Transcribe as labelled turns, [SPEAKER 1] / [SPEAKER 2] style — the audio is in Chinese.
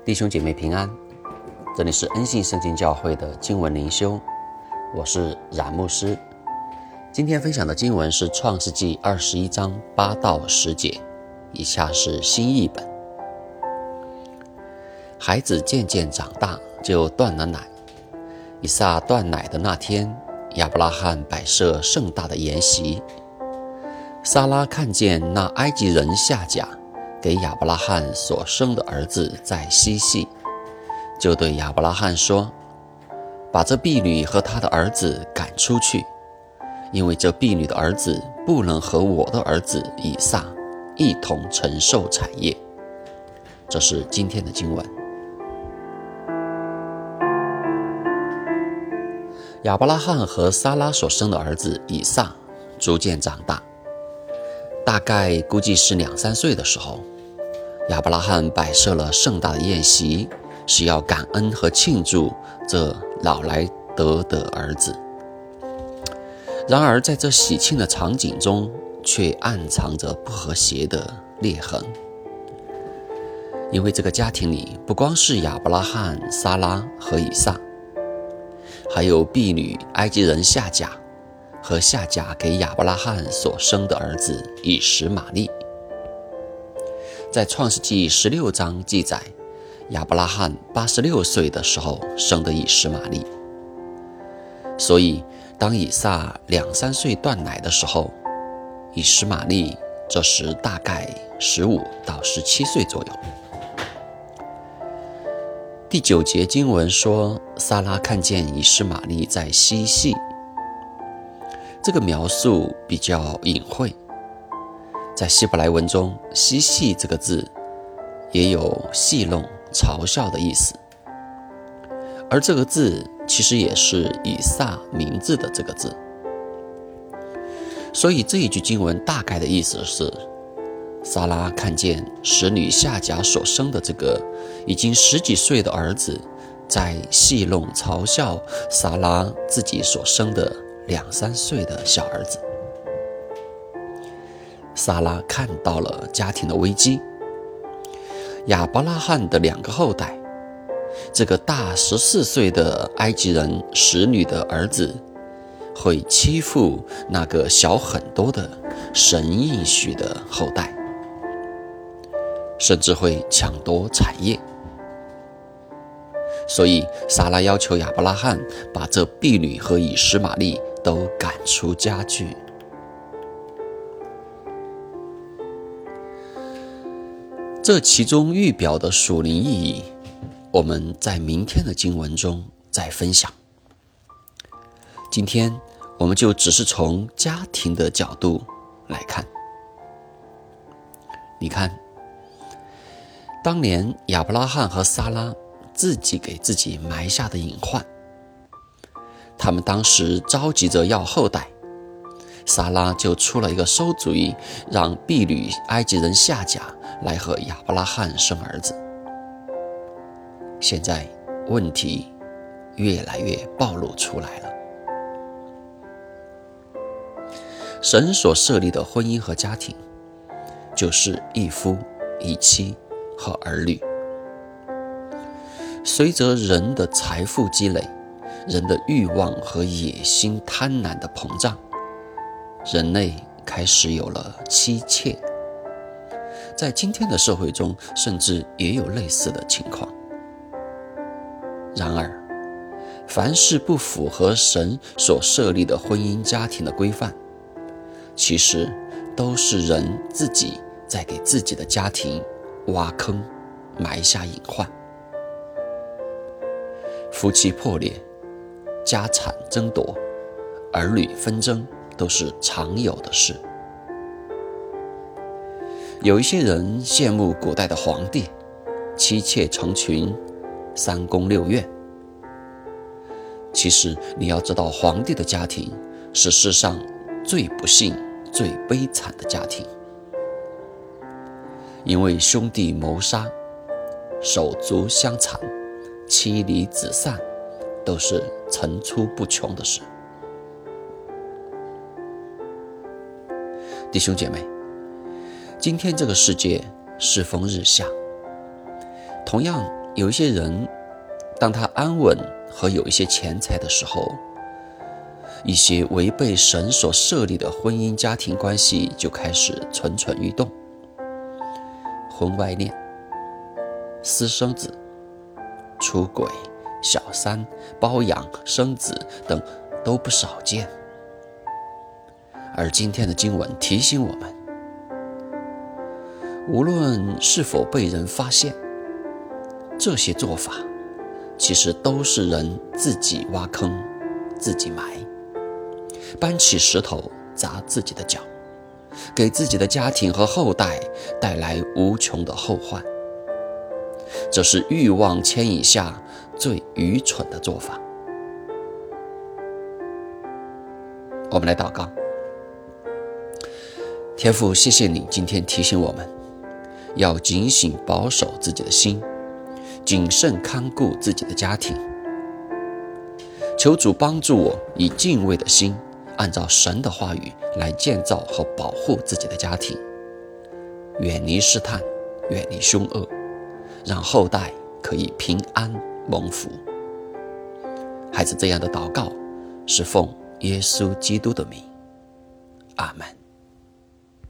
[SPEAKER 1] 弟兄姐妹平安，这里是恩信圣经教会的经文灵修，我是冉牧师。今天分享的经文是创世纪21章8到10节，以下是新译本。孩子渐渐长大，就断了奶。以撒断奶的那天，亚伯拉罕摆设盛大的筵席。撒拉看见那埃及人夏甲给亚伯拉罕所生的儿子在嬉戏，就对亚伯拉罕说：把这婢女和她的儿子赶出去，因为这婢女的儿子不能和我的儿子以撒一同承受产业。这是今天的经文。亚伯拉罕和撒拉所生的儿子以撒逐渐长大，大概估计是2-3岁的时候，亚伯拉罕摆设了盛大的宴席，是要感恩和庆祝这老来得的儿子。然而在这喜庆的场景中，却暗藏着不和谐的裂痕。因为这个家庭里不光是亚伯拉罕、撒拉和以撒，还有婢女埃及人夏甲和夏甲给亚伯拉罕所生的儿子以实玛利。在创世纪16章记载，亚伯拉罕86岁的时候生的以实玛利。所以当以撒2-3岁断奶的时候，以实玛利这时大概15到17岁左右。第9节经文说，撒拉看见以实玛利在嬉戏。这个描述比较隐晦，在希伯来文中，嬉戏这个字也有戏弄、嘲笑的意思，而这个字其实也是以撒名字的这个字。所以这一句经文大概的意思是，撒拉看见使女夏甲所生的这个已经10几岁的儿子，在戏弄嘲笑撒拉自己所生的2-3岁的小儿子。撒拉看到了家庭的危机，亚伯拉罕的2个后代，这个大14岁的埃及人使女的儿子会欺负那个小很多的神应许的后代，甚至会抢夺产业。所以撒拉要求亚伯拉罕把这婢女和以实玛利都赶出家去。这其中预表的属灵意义，我们在明天的经文中再分享。今天我们就只是从家庭的角度来看。你看，当年亚伯拉罕和撒拉自己给自己埋下的隐患，他们当时着急着要后代，撒拉就出了一个馊主意，让婢女埃及人夏甲来和亚伯拉罕生儿子。现在问题越来越暴露出来了。神所设立的婚姻和家庭，就是一夫一妻和儿女。随着人的财富积累，人的欲望和野心贪婪的膨胀，人类开始有了妻妾。在今天的社会中，甚至也有类似的情况。然而，凡是不符合神所设立的婚姻家庭的规范，其实都是人自己在给自己的家庭挖坑，埋下隐患。夫妻破裂，家产争夺，儿女纷争，都是常有的事。有一些人羡慕古代的皇帝，妻妾成群，3宫6院。其实你要知道，皇帝的家庭是世上最不幸、最悲惨的家庭，因为兄弟谋杀、手足相残、妻离子散，都是层出不穷的事。弟兄姐妹，今天这个世界世风日下，同样有一些人，当他安稳和有一些钱财的时候，一些违背神所设立的婚姻家庭关系就开始蠢蠢欲动。婚外恋、私生子、出轨、小三、包养、生子等都不少见。而今天的经文提醒我们，无论是否被人发现，这些做法其实都是人自己挖坑自己埋，搬起石头砸自己的脚，给自己的家庭和后代带来无穷的后患。这是欲望牵引下最愚蠢的做法。我们来祷告。天父，谢谢你今天提醒我们要警醒保守自己的心，谨慎看顾自己的家庭。求主帮助我以敬畏的心，按照神的话语来建造和保护自己的家庭，远离试探，远离凶恶，让后代可以平安蒙福。孩子这样的祷告是奉耶稣基督的名，阿们。